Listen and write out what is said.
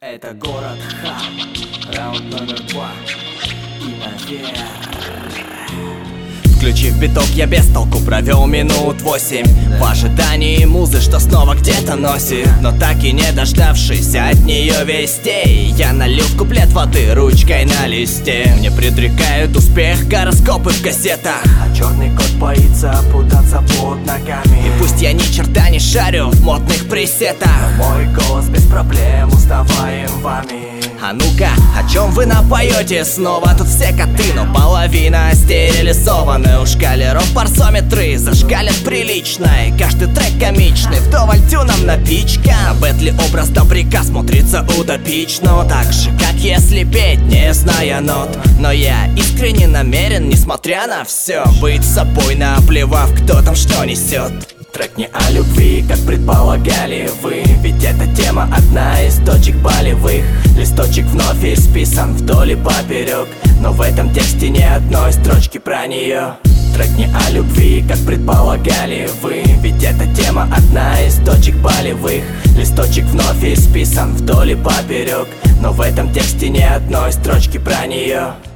Это город Ха, раунд номер 2 и наверх. Включив биток, я без толку провел минут 8 в ожидании музы, что снова где-то носит. Но так и не дождавшись от нее вестей, я налил в куплет воды ручкой на листе. Мне предрекают успех гороскопы в газетах, а черный кот боится путаться под ногами. И пусть я ни черта не шарю в модных пресетах, мой голос без проблем узнаваем вами. А ну-ка, о чем вы напоете снова? Тут все коты, но половина стерилизованы. У шкалеров парсометры зашкалят прилично, и каждый трек комичный, вдоволь тюном напичка. На бэтли образ добряка смотрится утопично, так же, как если петь, не зная нот. Но я искренне намерен, несмотря на все, быть собой, наплевав, кто там что несет. Трек не о любви, как предполагали вы, ведь эта тема одна из точек болевых. Листочек вновь исписан вдоль и поперек, но в этом тексте ни одной строчки про нее. Трек не о любви, как предполагали вы, ведь эта тема одна из точек болевых. Листочек вновь исписан вдоль и поперек, но в этом тексте ни одной строчки про нее.